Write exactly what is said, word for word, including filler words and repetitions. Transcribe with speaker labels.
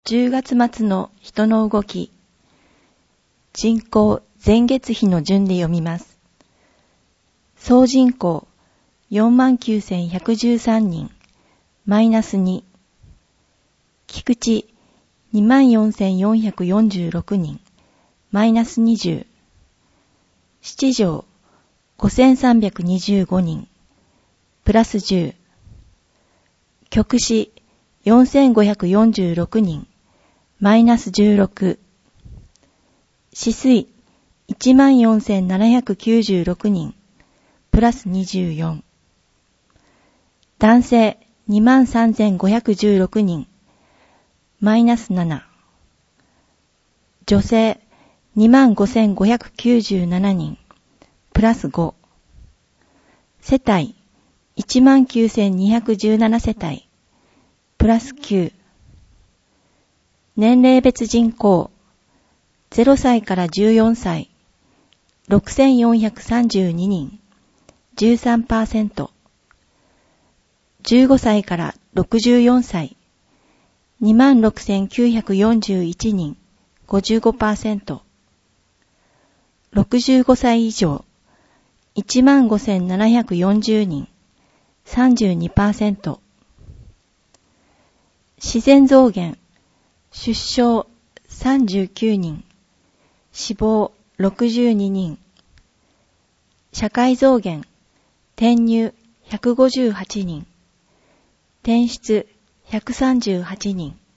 Speaker 1: じゅうがつ末の人の動き。人口前月比の順で読みます。総人口 よんまんきゅうせんひゃくじゅうさん 人、マイナスに。菊池 にまんよんせんよんひゃくよんじゅうろく 人、マイナスにじゅう。七条ごせんさんびゃくにじゅうごにん、プラスじゅう。局市よんせんごひゃくよんじゅうろくにん、マイナスじゅうろく。市水いちまんよんせんななひゃくきゅうじゅうろくにん、プラスにじゅうよん。男性にまんさんぜんごひゃくじゅうろくにん、マイナスなな。女性にまんごせんごひゃくきゅうじゅうななにん、プラスご。世帯いちまんきゅうせんにひゃくじゅうなな世帯、プラスきゅう。年齢別人口ゼロさいからじゅうよんさい、ろくせんよんひゃくさんじゅうににん、じゅうさんパーセント。じゅうごさいからろくじゅうよんさい、にまんろくせんきゅうひゃくよんじゅういちにん、ごじゅうごパーセント。ろくじゅうごさい以上、いちまんごせんななひゃくよんじゅうにん、さんじゅうにパーセント。自然増減、出生さんじゅうきゅうにん、死亡ろくじゅうににん。社会増減、転入ひゃくごじゅうはちにん、転出ひゃくさんじゅうはちにん。